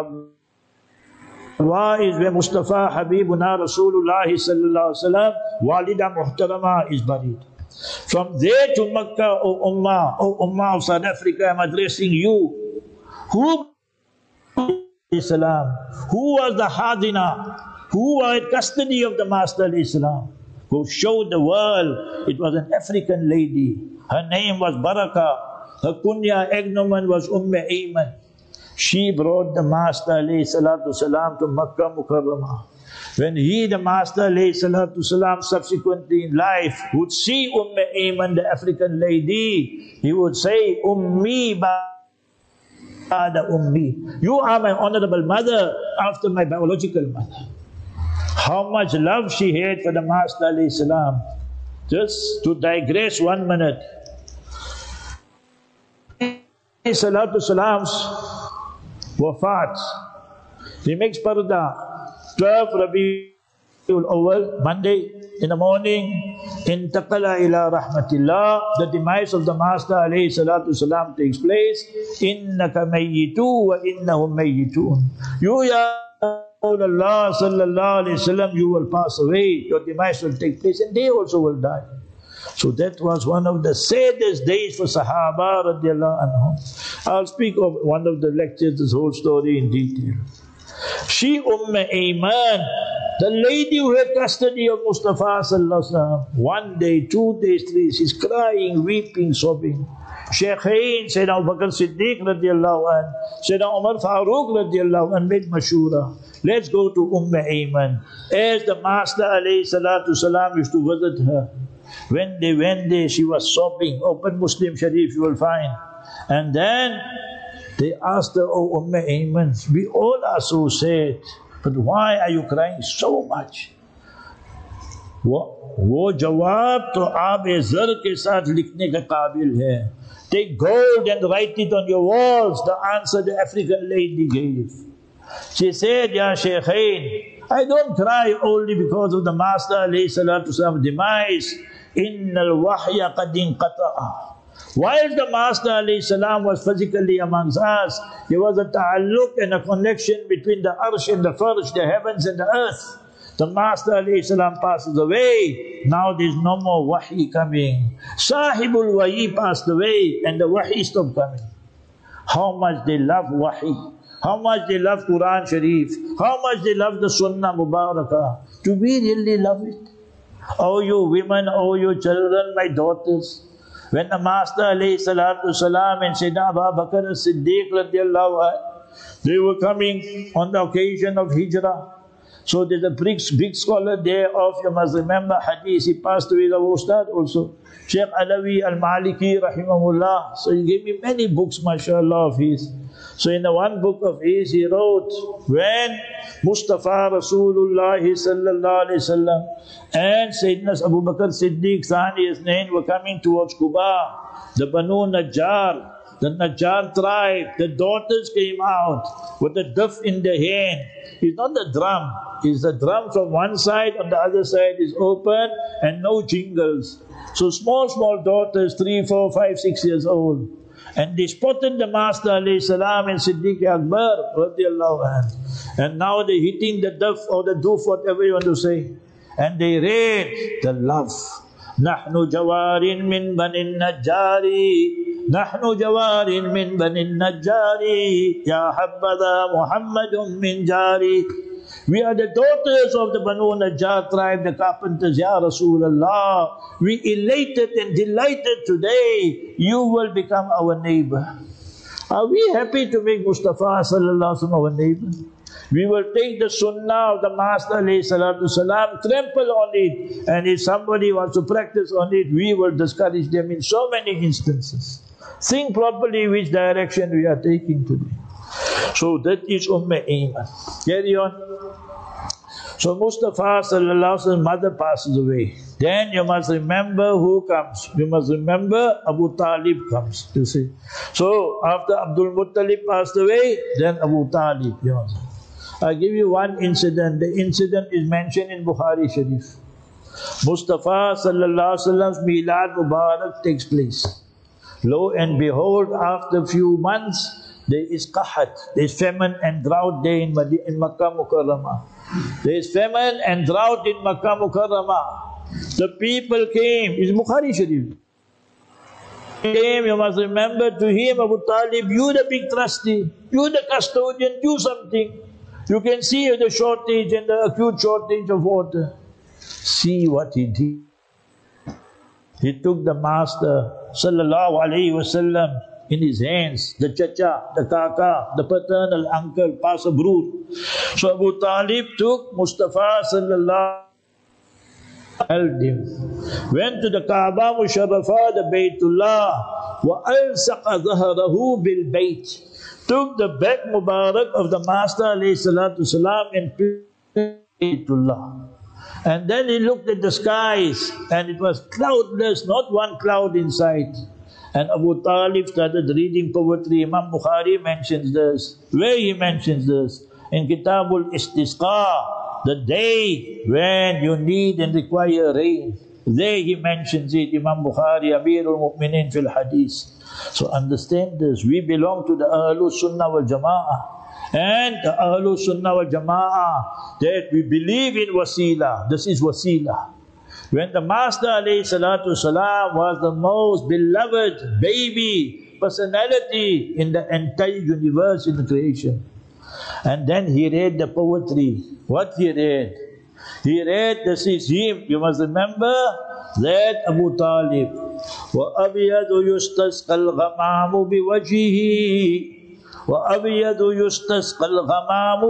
Abwa is where Mustafa Habibuna Rasulullah sallallahu alaihi wasallam, Walida Muhtarama is buried. From there to Makkah, O Ummah, O Ummah of South Africa, I'm addressing you. Who Islam? Who was the Hadina? Who was in custody of the Master Islam? Who showed the world it was an African lady. Her name was Baraka. Her kunya agnomen was Umm Ayman. She brought the Master alayhi salatu salam to Makkah Mukarramah. When he, the Master alayhi salatu salam, subsequently in life would see Umm Ayman, the African lady, he would say, Ummi ba'da ummi. You are my honorable mother after my biological mother. How much love she had for the Master alayhi salam. Just to digress one minute. Salatu salam's wafat. He makes parda. twelve Rabiul Awwal, Monday in the morning. Intaqala ila rahmatillah. The demise of the Master alayhi salatu salam takes place. Innaka mayyitu wa innahum mayyitun. You ya Allah sallallahu alayhi wasallam, you will pass away. Your demise will take place, and they also will die. So that was one of the saddest days for Sahaba radiallahu anhum. I'll speak of one of the lectures, this whole story in detail. She Umm Ayman, the lady who had custody of Mustafa sallallahu alaihi wasallam, one day, two days, three, she's crying, weeping, sobbing. Shaykhain, Sayyidina Abu Bakr Siddiq radiallahu anh, Sayyidina Umar Farooq radiallahu anh made mashura. Let's go to Umm Ayman. As the Master alayhi salatu salam used to visit her, when they went there, she was sobbing. Open Muslim Sharif, you will find. And then they asked her, Oh Umm Ayman, we all are so sad, but why are you crying so much? वो जवाब तो आप ज़र के साथ लिखने का काबिल है. Take gold and write it on your walls. The answer the African lady gave. She said, Ya Shaykhain, I don't cry only because of the Master alayhi salatu salam demise. Innal wahya qad inqata'a. While the Master alayhi salam was physically amongst us, there was a ta'alluq and a connection between the arsh and the farsh, the heavens and the earth. The Master alayhi salam passes away. Now there is no more wahi coming. Sahibul wahi passed away and the wahi stopped coming. How much they love wahi. How much they love Quran Sharif. How much they love the Sunnah Mubarakah. Do we really love it? Oh you women, oh you children, my daughters. When the Master alayhi salatu salam and Sayyidina Abu Bakr as-Siddiq radiallahu anhu, they were coming on the occasion of Hijrah. So there's a big, big scholar there of, you must remember, Hadith. He passed away, the Ustad also, Shaykh Alawi al-Maliki rahimahullah. So he gave me many books, mashallah, of his. So in the one book of his, he wrote, when Mustafa Rasulullah sallallahu alayhi wasallam and Sayyidina Abu Bakr Siddiq Thani Isnain were coming towards Quba, the Banu Najjar, the Najjar tribe, the daughters came out with the duff in their hand. It's not the drum, it's the drum from one side, on the other side is open and no jingles. So small, small daughters, three, four, five, six years old. And they spotted the Master alayhi salam and Siddiq Akbar radiallahu anhu. And now they're hitting the duff or the doof, whatever you want to say. And they read the love. Nahnu jawarin min banin najjari. Nahnu jawarin min banin najjari. Ya habbada Muhammadun min jari. We are the daughters of the Banu Najjar tribe, the carpenters, Ya Rasulullah. We elated and delighted today. You will become our neighbor. Are we happy to make Mustafa sallallahu alaihi wasallam our neighbor? We will take the sunnah of the Master alayhi salatu salam, trample on it. And if somebody wants to practice on it, we will discourage them in so many instances. Think properly which direction we are taking today. So that is Umm Ayman. Carry on. So Mustafa sallallahu alaihi wasallam's mother passes away. Then you must remember who comes. You must remember Abu Talib comes. You see. So after Abdul Muttalib passed away, then Abu Talib. You know. I'll give you one incident. The incident is mentioned in Bukhari Sharif. Mustafa sallallahu alaihi wasallam's Milad Mubarak takes place. Lo and behold, after a few months, there is qahat, there is famine and drought there in, in Makkah Mukarramah. There is famine and drought in Makkah Mukarramah. The people came, it's Bukhari Sharif. Came, you must remember, to him, Abu Talib, you the big trustee, you the custodian, do something. You can see the shortage and the acute shortage of water. See what he did. He took the Master sallallahu alaihi wasallam in his hands, the chacha, the kaka, the paternal uncle, Pasabrur. So Abu Talib took Mustafa sallallahu held him, went to the Kaaba Musharrafa, the Baytullah, wa alsaqa dhahrahu bil bayt, took the back Mubarak of the Master alayhi salatu salam and Baytullah. And then he looked at the skies and it was cloudless, not one cloud in sight. And Abu Talib started reading poetry. Imam Bukhari mentions this. Where he mentions this? In Kitabul Istisqa, the day when you need and require rain. There he mentions it, Imam Bukhari, Amirul Mu'minin fil Hadith. So understand this, we belong to the Ahlul Sunnah wal Jama'ah. And the Ahlul Sunnah wal Jama'ah, that we believe in wasila. This is wasila. When the Master alayhi salatu salam was the most beloved baby personality in the entire universe, in the creation. And then he read the poetry. What he read? He read, this is him. You must remember that Abu Talib. وَأَبْيَدُ يُسْتَسْقَى الْغَمَامُ بِوَجْهِهِ وَأَبْيَدُ يُسْتَسْقَى الْغَمَامُ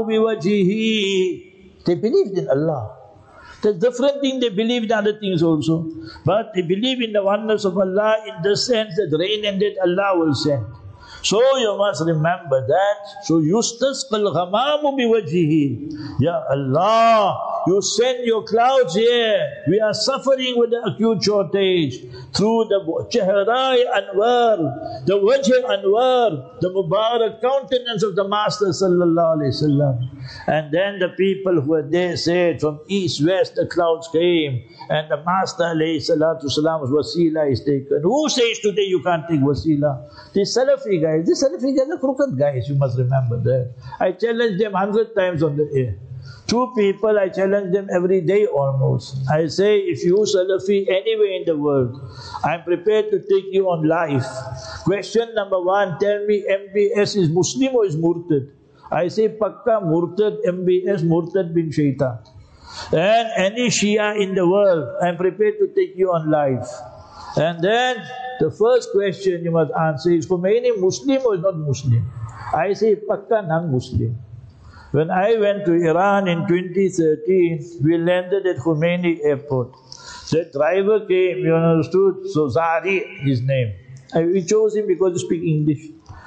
بِوَجْهِهِ. They believed in Allah. There's different thing, they believe in other things also. But they believe in the oneness of Allah in the sense that rain and that Allah will send. So you must remember that. So yustasqa al-ghamamu biwajhihi. Ya Allah, you send your clouds here. We are suffering with the acute shortage. Through the Chehrai Anwar, the Wajh Anwar, the Mubarak countenance of the Master sallallahu alayhi wasallam. And then the people who were there said, from east, west the clouds came. And the Master alayhi salatu salam's wasila is taken. Who says today you can't take wasila? The Salafi guys, the Salafi guys are crooked guys, you must remember that. I challenge them hundred times on the air. Two people, I challenge them every day almost. I say, if you Salafi anywhere in the world, I'm prepared to take you on live. Question number one, tell me M B S is Muslim or is Murtad? I say, Pakka Murtad, M B S Murtad bin Shaitan. And any Shia in the world, I'm prepared to take you on live. And then the first question you must answer is, Khomeini Muslim or not Muslim? I say, Pakka non-Muslim. When I went to Iran in twenty thirteen, we landed at Khomeini airport. The driver came, you understood? So Zari, his name. I, we chose him because he speaks English.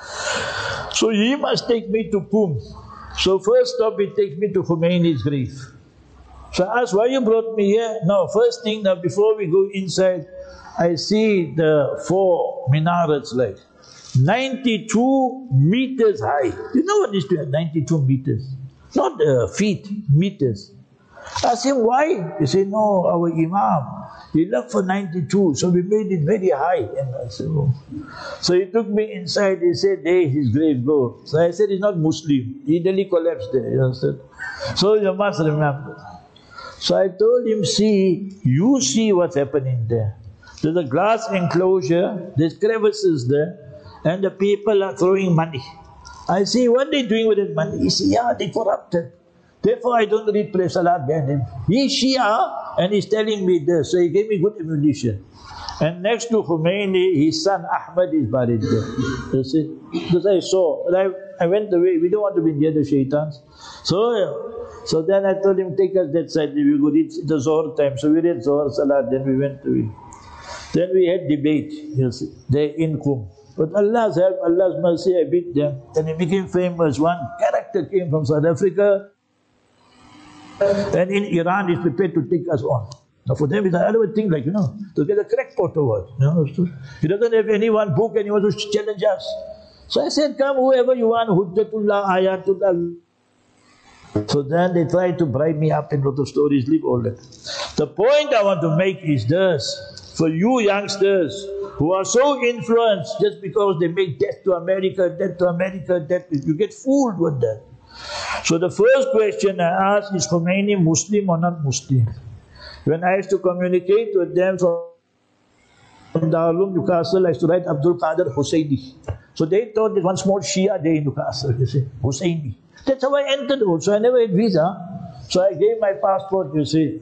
So he must take me to Qum. So first stop, he takes me to Khomeini's grave. So I asked, why you brought me here? No, first thing, now before we go inside, I see the four minarets like ninety-two meters high. You know what is ninety-two meters? Not uh, feet, meters. I asked him, why? He said, no, our Imam, he left for ninety-two, so we made it very high. And I said, oh. So he took me inside, he said, hey, his grave, go. So I said, he's not Muslim. He nearly collapsed there, you understand? So you must remember. So I told him, see, you see what's happening there. There's a glass enclosure, there's crevices there, and the people are throwing money. I say, what are they doing with that money? He said, yeah, they corrupted. Therefore, I don't read prayer salat behind him. He's Shia and he's telling me this. So he gave me good ammunition. And next to Khomeini, his son Ahmad is buried there. You see? Because I saw, but I, I went away. We don't want to be near the shaitans. So, so then I told him, take us that side. We go reach the Zohar time. So we read Zohar salat, then we went away. Then we had debate, you see, there in Qum. But Allah's help, Allah's mercy, I beat them. Then he became famous. One character came from South Africa, and in Iran is prepared to take us on. Now for them, it's another thing like, you know, to get a crackpot over. You know, he doesn't have any one book and he wants to challenge us. So I said, come whoever you want, Hujjatullah, Ayatullah. So then they tried to bribe me up in a lot of stories, leave all that. The point I want to make is this, for you youngsters who are so influenced just because they make death to America, death to America, death, you get fooled with that. So the first question I ask is, Khomeini Muslim or not Muslim? When I used to communicate with them from Darul Newcastle, I used to write Abdul Qadir Husseini. So they thought that one small Shia there in Newcastle, you see, Husseini. That's how I entered also. I never had visa. So I gave my passport, you see.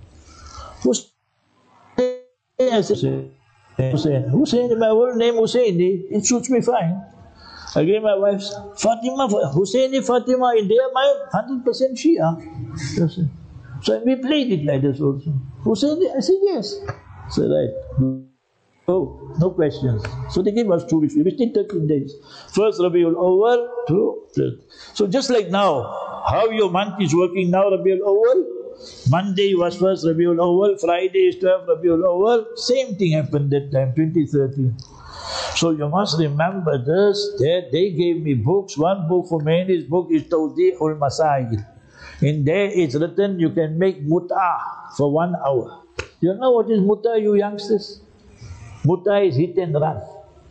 Hussein, Hussein, Hussein, my whole name Husseini, it suits me fine. I gave my wife Fatima, Husseini Fatima, in their mind, one hundred percent Shia. So we played it like this also. Husseini, I said yes. So right. Oh, no questions. So they gave us two weeks. We stayed thirteen days. First Rabiul Awwal, two, three. So just like now, how your month is working now, Rabiul Awwal, Monday was first Rabiul Awwal, Friday is twelfth Rabiul Awwal, same thing happened that time, twenty thirteen. So you must remember this, that they gave me books. One book for me, this book is Tawdihul Masail. In there it's written you can make mut'ah for one hour. You know what is mut'ah, you youngsters? Mut'ah is hit and run.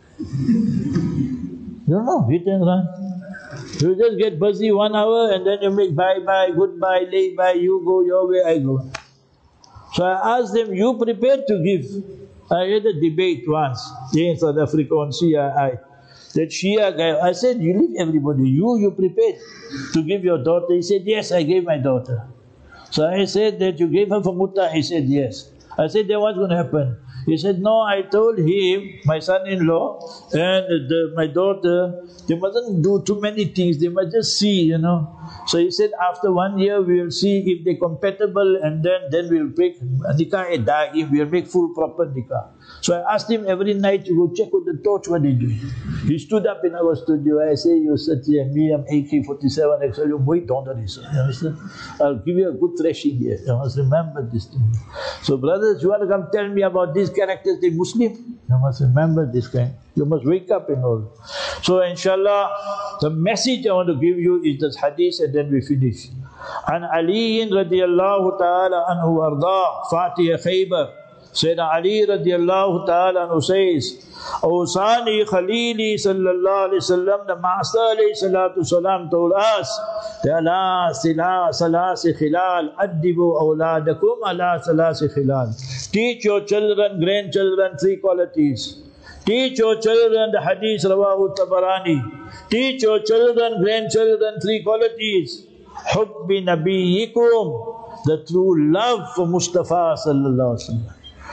You know, hit and run. You just get busy one hour and then you make bye-bye, goodbye, lay-bye, you go your way, I go. So I asked them, you prepared to give? I had a debate once in South Africa on Shia. I, that Shia guy, I said, you leave everybody, you, you prepared to give your daughter? He said, yes, I gave my daughter. So I said that you gave her for Mutta? He said, yes. I said, then what's going to happen? He said, no, I told him, my son-in-law and the, my daughter, they mustn't do too many things, they must just see, you know. So he said, after one year we will see if they're compatible and then, then we'll break nikah and da'im, we'll make full proper nikah. So I asked him every night to go check with the torch what they do. He stood up in our studio. I say, you sit here, me, I'm A K forty-seven, actually, you wait on this. You understand? I'll give you a good thrashing here. You must remember this thing. So brothers, you want to come tell me about these characters, they Muslim? You must remember this kind. You must wake up and all. So inshallah, the message I want to give you is this hadith and then we finish. An Ali radiyallahu ta'ala anhu arda, Fatih Khaybar. Sayyidina Ali radiallahu ta'ala anhu says, Awsani Khalili sallallahu alayhi wasallam, the Master alayhi salatu salam told us, ala sila salasi khilal, addibu awladakum ala salasi khilal. Teach your children, grandchildren, three qualities. Teach your children the hadith rawahu Tabarani. Teach your children, grandchildren, three qualities. Hubbi nabiyyikum, the true love for Mustafa sallallahu alayhi wa sallam.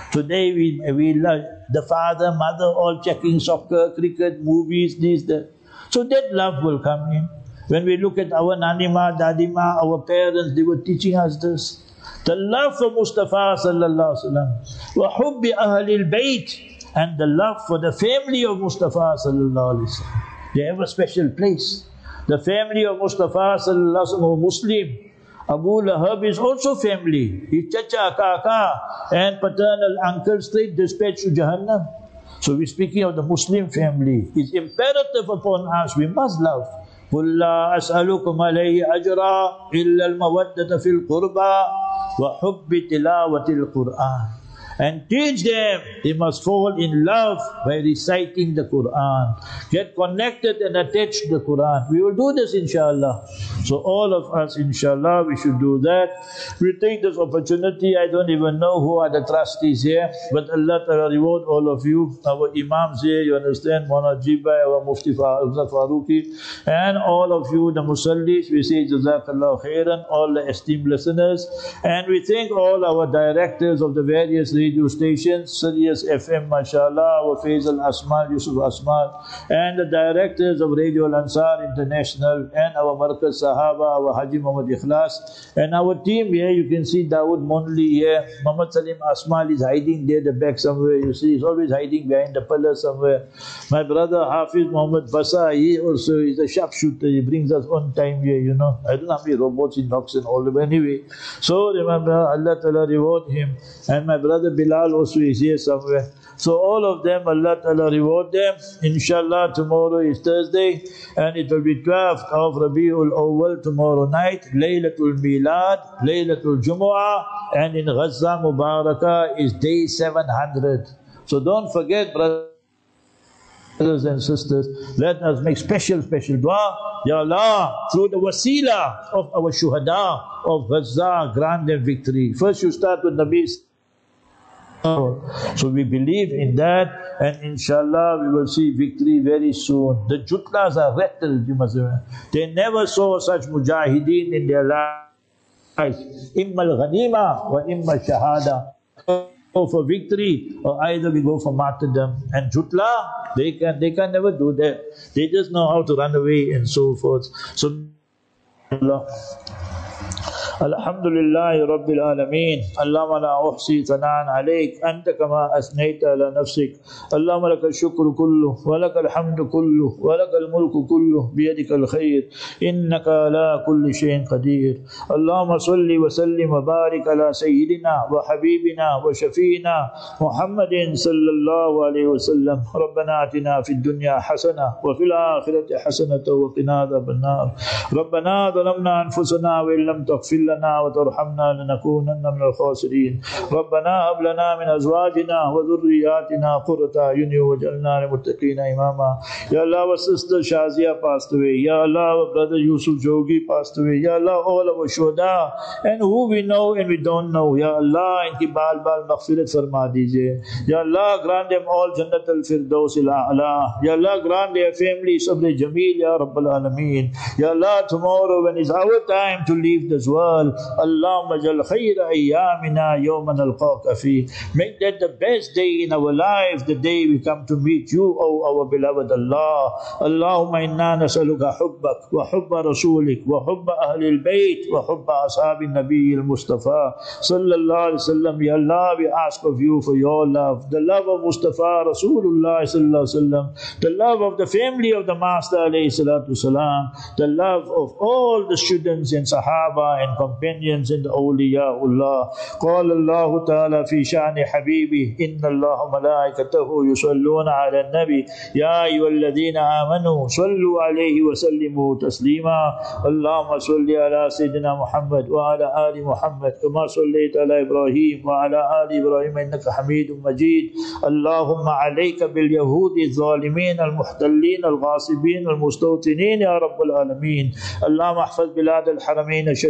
Today we, we love the father, mother all checking soccer, cricket, movies, this, that. So that love will come in. When we look at our nanima, dadima, our parents, they were teaching us this. The love for Mustafa sallallahu alaihi wasallam, wa hubbi ahli al-bayt, and the love for the family of Mustafa sallallahu alaihi wasallam. They have a special place. The family of Mustafa sallallahu alaihi wasallam, Muslim. Abu Lahab is also family. His chacha, kaka, and paternal uncle straight dispatched to Jahannam. So we're speaking of the Muslim family. It's imperative upon us, we must love. قُلْ لَا أَسْأَلُكُمْ عَلَيْهِ أَجْرًا إِلَّا الْمَوَدَّةَ فِي الْقُرْبَى وَحُبِّ تِلَاوَةِ الْقُرْآنِ. And teach them, they must fall in love by reciting the Quran. Get connected and attached to the Quran. We will do this inshallah. So all of us inshallah, we should do that. We take this opportunity, I don't even know who are the trustees here, but Allah Ta'ala reward all of you. Our Imams here, you understand, Mawlana Jibai, our Mufti Faruqi, and all of you, the Musallis, we say Jazakallah khairan, all the esteemed listeners. And we thank all our directors of the various radio stations, Sirius F M, mashallah, our Faisal Asmal, Yusuf Asmal, and the directors of Radio Al-Ansar International, and our Markaz Sahaba, our Haji Muhammad Ikhlas, and our team here. You can see Dawood Monli here. Muhammad Salim Asmal is hiding there, the back somewhere. You see, he's always hiding behind the pillar somewhere. My brother Hafiz Muhammad Basa, he also is a sharpshooter. He brings us on time here, you know. I don't know how many robots he knocks and all of them. Anyway, so remember, Allah Ta'ala reward him. And my brother Bilal also is here somewhere. So all of them, Allah Ta'ala reward them. Inshallah, tomorrow is Thursday, and it will be twelfth of Rabiul Awwal tomorrow night, Laylatul Milad, Laylatul Jumu'ah, and in Ghazza Mubarakah is day seven hundred. So don't forget, brothers and sisters, let us make special, special dua. Ya Allah, through the wasila of our shuhada of Ghazza, grant them victory. First you start with Nabi. So we believe in that, and inshallah we will see victory very soon. The jutlas are rattled, you must remember. They never saw such mujahideen in their lives. Imma al-ghanima wa imma al-shahada. Go for victory, or either we go for martyrdom. And jutla, they can, they can never do that. They just know how to run away and so forth. So Allah. Alhamdulillahi Rabbil Alameen. Allahumma la uhsi thanaan alayk anta kama asnayta ala nafsik. Allahumma lakal shukru kullu wa lakal hamdu kullu wa lakal mulku kullu biyadikal khayr innaka ala kulli shayin qadir. Allahumma salli wa sallim wa barik ala sayyidina wa habibina wa shafiina Muhammadin sallallahu alayhi wa sallam. Rabbana atina fid dunya hasana wa fil akhirati hasanata wa qina adhaban nar. Rabbana dhalamna anfusana wa illam taghfir لنا وترحمنا لنكونن من الخاسرين. ربنا هب لنا من ازواجنا وذرياتنا قرة اعين واجعلنا للمتقين اماما. Ya Allah, our sister Shazia passed away. Ya Allah, our brother Yusuf Jogi passed away. Ya Allah, all our shuhada and who we know and we don't know. Ya Allah, inki baal baal maghfirat farma dijiye. Ya Allah, grant them all Jannat al-Firdaus al-A'la. Ya Allah, grant their families sabr jameel ya Rabbal Alameen. Ya Allah, tomorrow when it's our time to leave this world, Allahumma jal khayra ayyamina yawman alqaka fi. Make that the best day in our life, the day we come to meet you, O our beloved Allah. Allahumma inna nasaluka hubbak wa hubba rasulik wa hubba ahli al-bayt wa hubba ashabi nabi al-Mustafa sallallahu alayhi wa sallam. Ya Allah, we ask of you for your love, the love of Mustafa Rasulullah sallallahu alayhi wa sallam, the love of the family of the Master alayhi salatu salam, the love of all the students and Sahaba and companions in the awliyaullah. قال الله تعالى في شأن حبيبي إن الله ملائكته يصلون على النبي يا أيها الذين آمنوا صلوا عليه وسلموا تسليما. اللهم صل على سيدنا محمد وعلى آل محمد كما صليت على إبراهيم وعلى آل إبراهيم إنك حميد مجيد. اللهم عليك باليهود الظالمين المحتلين الغاصبين المستوطنين يا رب العالمين. اللهم احفظ بلاد الحرمين الشريفين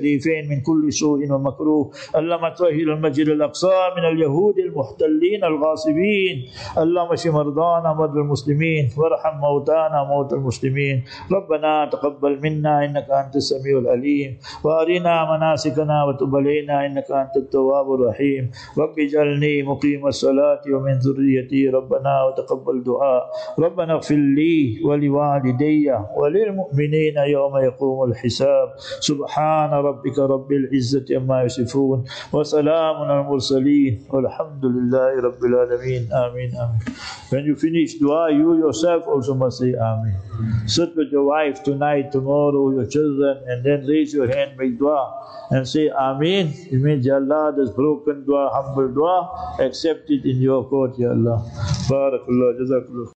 من كل سوء ومكروه. اللهم طهر المسجد الأقصى من اليهود المحتلين الغاصبين. اللهم اشف مرضانا ومرضى المسلمين وارحم موتانا وموتى المسلمين. ربنا تقبل منا إنك أنت السميع العليم وأرنا مناسكنا وتب علينا إنك أنت التواب الرحيم. رب اجعلني مقيم الصلاة ومن ذريتي ربنا وتقبل دعاء. ربنا اغفر لي ولوالدي وللمؤمنين يوم يقوم الحساب. سبحان ربك رب العزة عما يصفون وسلام على المرسلين والحمد لله رب العالمين. Amin. Amin. When you finish dua, you yourself also must say Amin. Sit with your wife tonight, tomorrow, your children, and then raise your hand, make dua, and say Amin. It means, Ya Allah, this broken dua, humble dua, accept it in your court, Ya Allah. Barakallah, Jazakallah.